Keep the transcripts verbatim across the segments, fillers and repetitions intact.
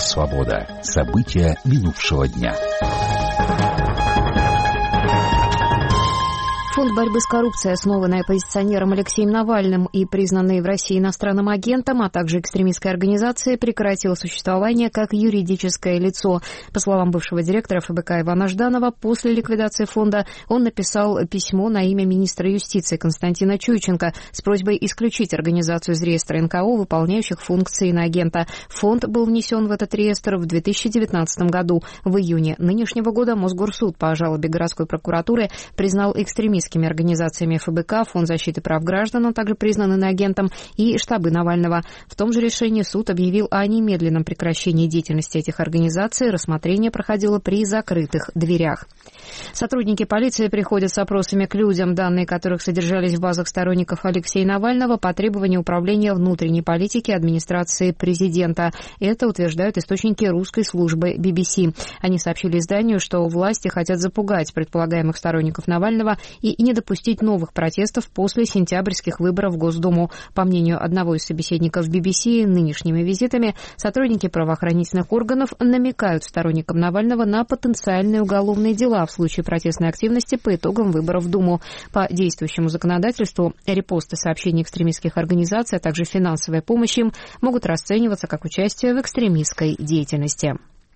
Свобода. События минувшего дня. Фонд борьбы с коррупцией, основанный оппозиционером Алексеем Навальным и признанный в России иностранным агентом, а также экстремистской организацией, прекратил существование как юридическое лицо. По словам бывшего директора эф бэ ка Ивана Жданова, после ликвидации фонда он написал письмо на имя министра юстиции Константина Чуйченко с просьбой исключить организацию из реестра эн ка о, выполняющих функции иноагента. Фонд был внесен в этот реестр в две тысячи девятнадцатом году. В июне нынешнего года Мосгорсуд по жалобе городской прокуратуры признал экстремистскими организациями эф бэ ка, Фонд защиты прав граждан, он также признан иноагентом, и штабы Навального. В том же решении суд объявил о немедленном прекращении деятельности этих организаций. Рассмотрение проходило при закрытых дверях. Сотрудники полиции приходят с опросами к людям, данные которых содержались в базах сторонников Алексея Навального по требованию Управления внутренней политики администрации президента. Это утверждают источники русской службы би би си. Они сообщили изданию, что власти хотят запугать предполагаемых сторонников Навального и не допустить новых протестов после сентябрьских выборов в Госдуму. По мнению одного из собеседников би би си, нынешними визитами сотрудники правоохранительных органов намекают сторонникам Навального на потенциальные уголовные дела в случае протестной активности по итогам выборов в Думу. По действующему законодательству репосты сообщений экстремистских организаций, а также финансовая помощь им могут расцениваться как участие в экстремистской деятельности.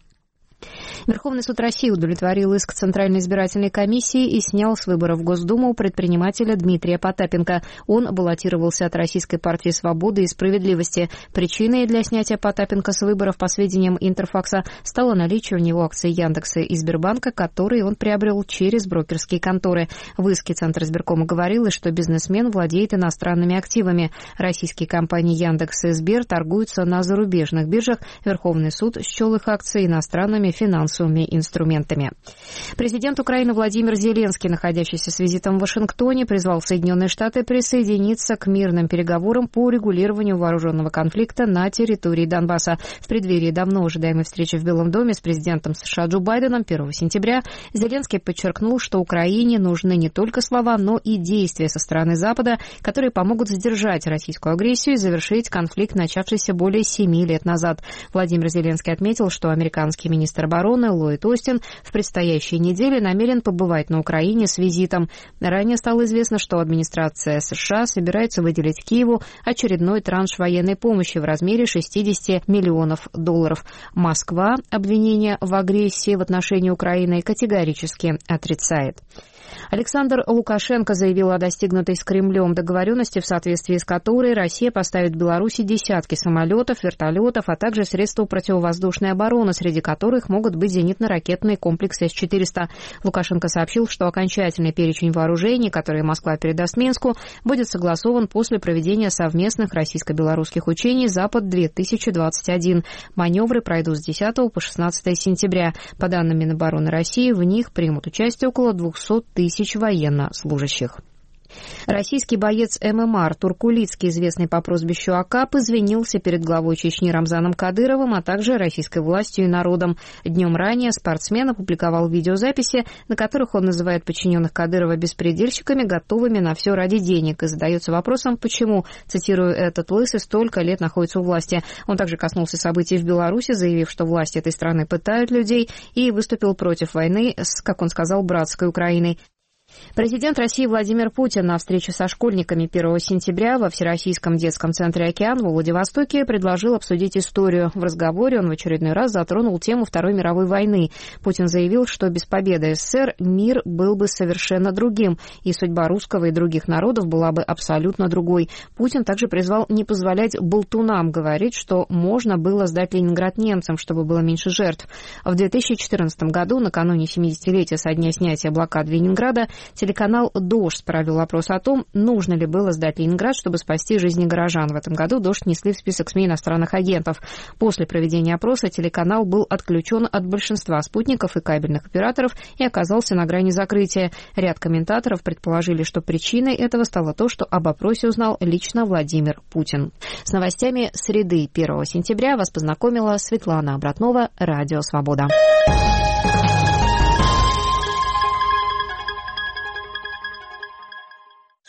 Верховный суд России удовлетворил иск Центральной избирательной комиссии и снял с выборов в Госдуму предпринимателя Дмитрия Потапенко. Он баллотировался от Российской партии свободы и справедливости. Причиной для снятия Потапенко с выборов, по сведениям Интерфакса, стало наличие у него акций Яндекса и Сбербанка, которые он приобрел через брокерские конторы. В иске Центр избиркома говорилось, что бизнесмен владеет иностранными активами. Российские компании Яндекс и Сбер торгуются на зарубежных биржах. Верховный суд счел их акции иностранными финансовыми инструментами. Президент Украины Владимир Зеленский, находящийся с визитом в Вашингтоне, призвал Соединенные Штаты присоединиться к мирным переговорам по урегулированию вооруженного конфликта на территории Донбасса. В преддверии давно ожидаемой встречи в Белом доме с президентом США Джо Байденом первого сентября Зеленский подчеркнул, что Украине нужны не только слова, но и действия со стороны Запада, которые помогут сдержать российскую агрессию и завершить конфликт, начавшийся более семи лет назад. Владимир Зеленский отметил, что американский министр обороны Ллойд Остин в предстоящей неделе намерен побывать на Украине с визитом. Ранее стало известно, что администрация США собирается выделить Киеву очередной транш военной помощи в размере шестьдесят миллионов долларов. Москва обвинения в агрессии в отношении Украины категорически отрицает. Александр Лукашенко заявил о достигнутой с Кремлем договоренности, в соответствии с которой Россия поставит в Беларуси десятки самолетов, вертолетов, а также средства противовоздушной обороны, среди которых могут быть зенитно-ракетные комплексы эс четыреста. Лукашенко сообщил, что окончательный перечень вооружений, которые Москва передаст Минску, будет согласован после проведения совместных российско-белорусских учений «Запад-две тысячи двадцать один». Маневры пройдут с десятого по шестнадцатое сентября. По данным Минобороны России, в них примут участие около двухсот тысяч военнослужащих. Российский боец эм эм а Артур Кулицкий, известный по прозвищу Акап, извинился перед главой Чечни Рамзаном Кадыровым, а также российской властью и народом. Днем ранее спортсмен опубликовал видеозаписи, на которых он называет подчиненных Кадырова беспредельщиками, готовыми на все ради денег, и задается вопросом, почему, цитирую, этот лысый столько лет находится у власти. Он также коснулся событий в Беларуси, заявив, что власти этой страны пытают людей, и выступил против войны с, как он сказал, братской Украиной. Президент России Владимир Путин на встрече со школьниками первого сентября во Всероссийском детском центре «Океан» во Владивостоке предложил обсудить историю. В разговоре он в очередной раз затронул тему Второй мировой войны. Путин заявил, что без победы эс эс эс эр мир был бы совершенно другим, и судьба русского и других народов была бы абсолютно другой. Путин также призвал не позволять болтунам говорить, что можно было сдать Ленинград немцам, чтобы было меньше жертв. В две тысячи четырнадцатом году, накануне семидесятилетия со дня снятия блокады Ленинграда, телеканал «Дождь» провел опрос о том, нужно ли было сдать Ленинград, чтобы спасти жизни горожан. В этом году «Дождь» внесли в список СМИ иностранных агентов. После проведения опроса телеканал был отключен от большинства спутников и кабельных операторов и оказался на грани закрытия. Ряд комментаторов предположили, что причиной этого стало то, что об опросе узнал лично Владимир Путин. С новостями среды первого сентября вас познакомила Светлана Обратнова, Радио Свобода.